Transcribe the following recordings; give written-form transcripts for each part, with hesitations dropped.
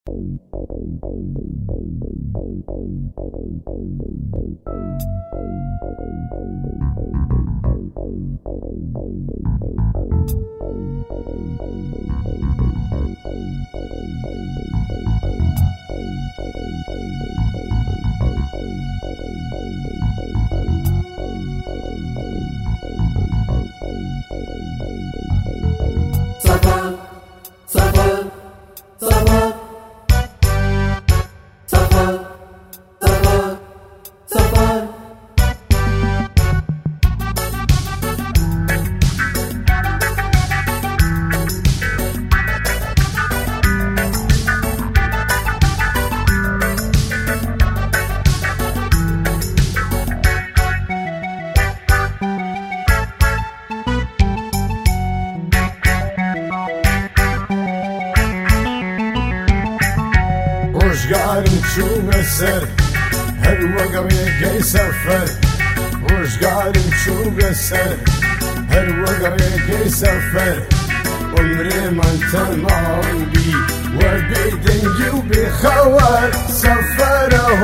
وشقارن شو سر هل وقريك سفر وشقارن شو سر هل وقريك سفر عمري ما تمام بي وبدنجي وبخوار سفره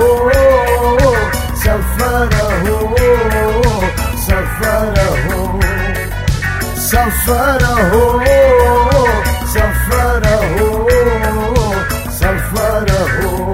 سفره سفره سفره سفره سفره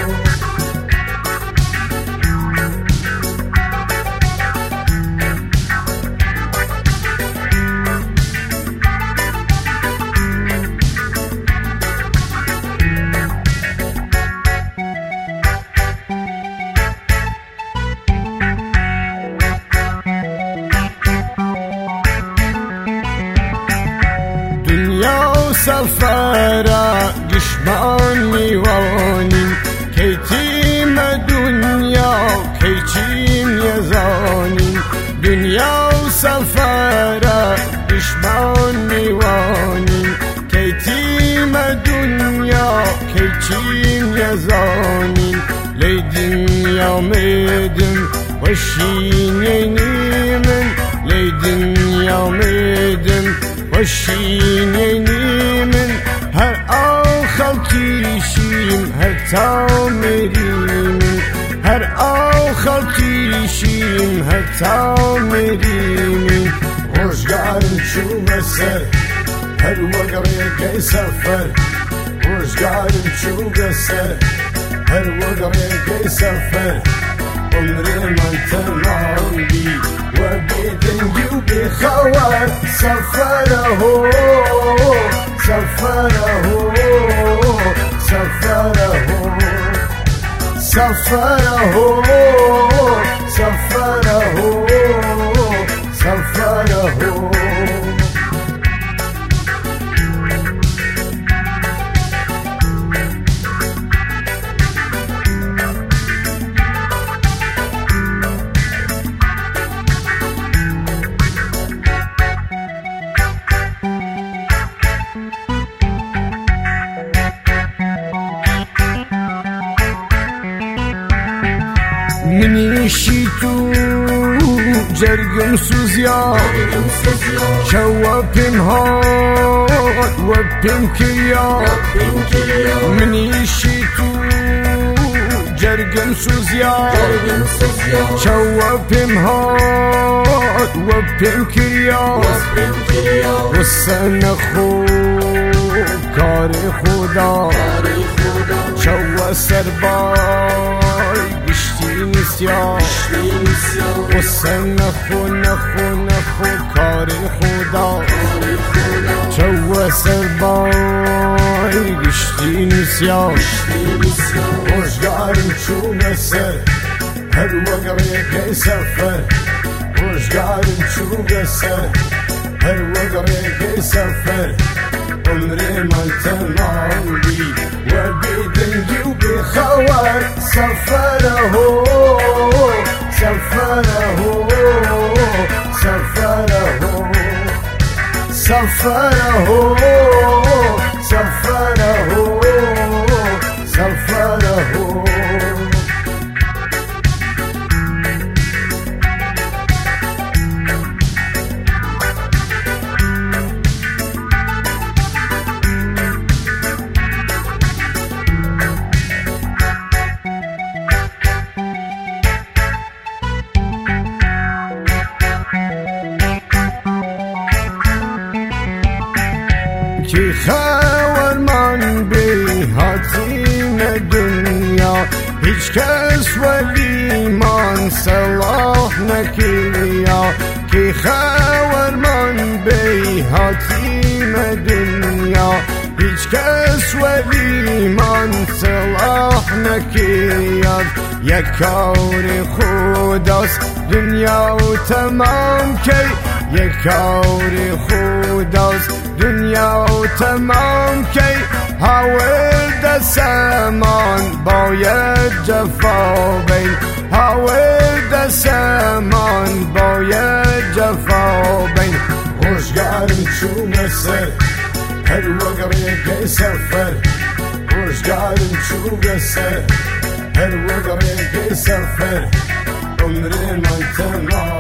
دنیا سفره دشمن میوانیم کیتیم دنیا کیچیم یزانیم دنیا سفره دشمن میوانیم کیتیم دنیا کیچیم یزانیم لی دنیا میدم وشینی من لی دنیا میدم وشینی من هر خلقیشیم هر تامریم هر خلقیشیم هر تامریم وشقارن شو سر هر وقريك سفر وشقارن شو سر هر وقريك سفر عمري ما تمام بي وبدنجي وبخوار سفره سفره سفره سفره سفره سفره منيشي تو جرقم سوزيا شوابم هات وابم كريا منيشي تو جرقم سوزيا شوابم هات وابم كريا والسنة خو كاري خدا شو سرباي قشتي نسيان والسن نخو كاري خدا شو سرباي قشتي نسيان وشقارن شو سر هل وقريك سفر وشقارن شو سر هل وقريك سفر عمري ما تمام بي وبدنجي وبخوار سفره سفره سفره سفره سفره سفره هیچ کس ولیمان صلاح نکریا که خورمان بی حاتیم دنیا هیچ کس ولیمان صلاح نکرد یک کار خداست دنیا و تمام کی یک کار خداست دنیا و تمام کی حاول دستمان باید جفا بین حاول دستمان باید جفا بین روزگارم چون سر هر وقت که سفر روزگارم چون سر هر وقت که سفر عمر من تمام